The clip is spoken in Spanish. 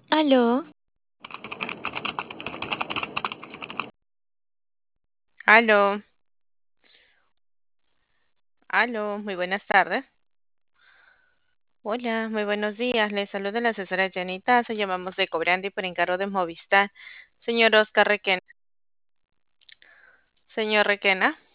Aló, Aló, aló, muy buenas tardes. Hola, muy buenos días. Les saluda la asesora Jenny Tazo. Llamamos de Cobrandi por encargo de Movistar. Señor Oscar Requena. Señor Requena.